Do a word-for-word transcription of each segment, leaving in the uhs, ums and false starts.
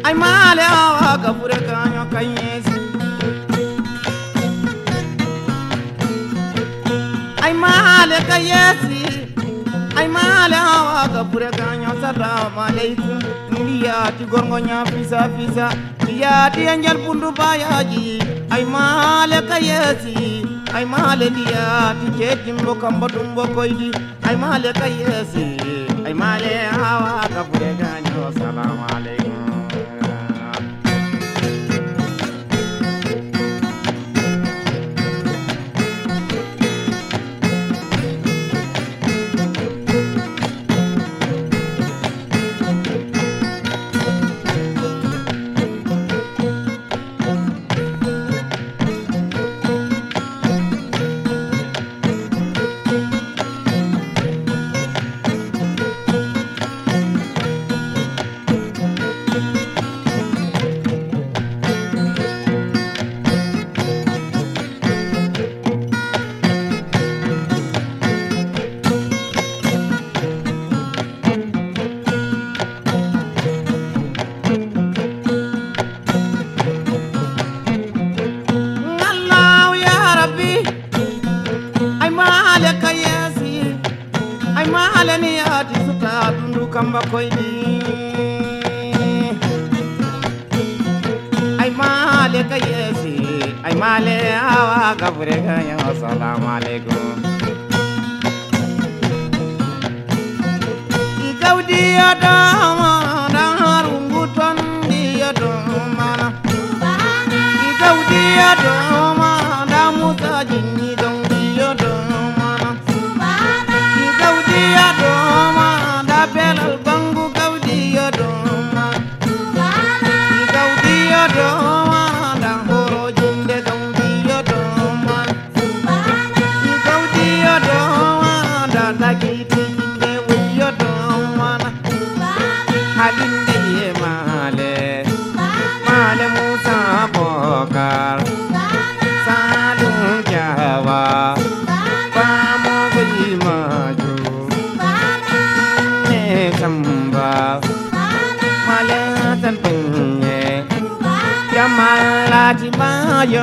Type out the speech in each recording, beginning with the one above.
ay male awa gafure ganyo kanyesi ay male kayesi ay male awa gafure ganyo salamu alaikum niyati gorgonya fisa fisa niyati angel pundu bayaji ay male kayesi ay male niyati jejimbo kambadumbo koydi ay male kayesi ay male awa gafure ganyo salamu alaikum kamba koydi ay male kayesi ay male awa gafure ganyo assalamu alaikum i gawdi adama darungu tondi adama i gawdi adama da musa jinni gawdi adama i gawdi adama belal bangu gawdi yodoma gawdi yodoma da horo jinde gawdi yodoma gawdi yodoma da dagiti jinde wi yodoma halinde ye male male musa bokar salum jawa pamo gui maju samba malatan penye jamalati bayo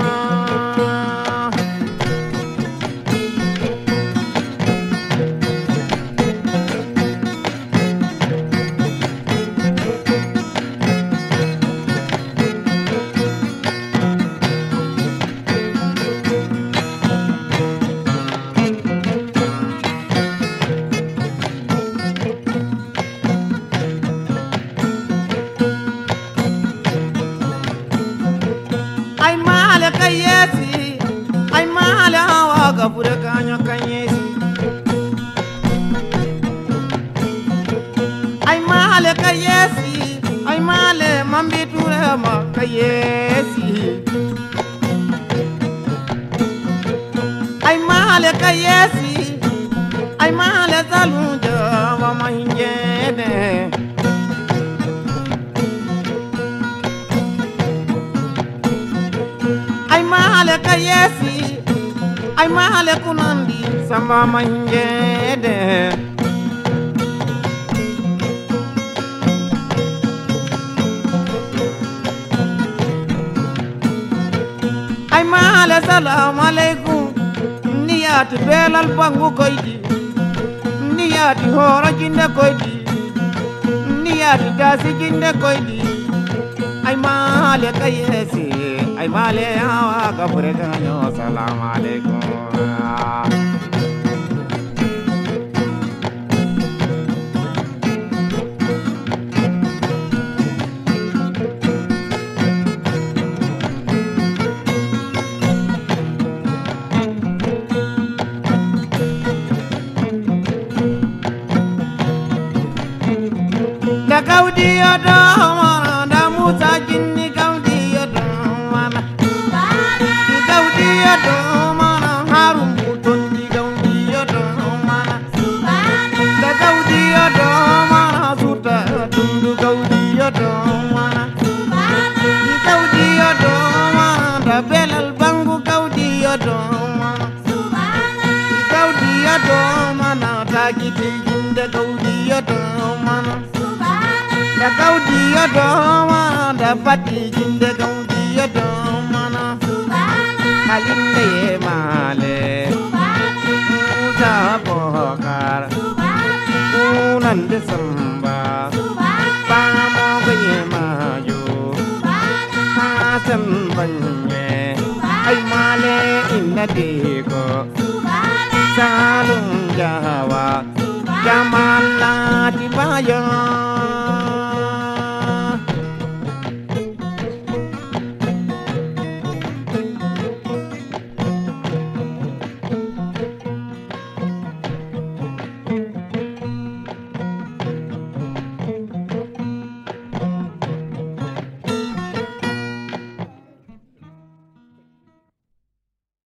kayesi ay male awa gafure ganyo kanyesi ay male kayesi ay male mambiture ma kayesi ay male kayesi ay male salunja wa manjene ay male kayesi ay male kunandi samba manjede ay male salamu alaikum niyati belal bangu koydi niyati horo jinde koydi niyati dasi jinde koydi ay male kayesi ay male awa gafure ganyo salamu alaikum da gawdi yodoma da musa jinni gawdi yodoma gawdi yodoma harum butondi gawdi yodoma da gawdi yodoma suta dundu gawdi yodoma gawdi yodoma da belal bangu gawdi yodoma gawdi yodoma na tagiti jinde gawdi yodoma da gawdi yodoma fati jinde gawdi yodomana halinde male musa bokar unande samba pamo gaye majo hasan banye ay male inna deko salum jawa jamala tibayo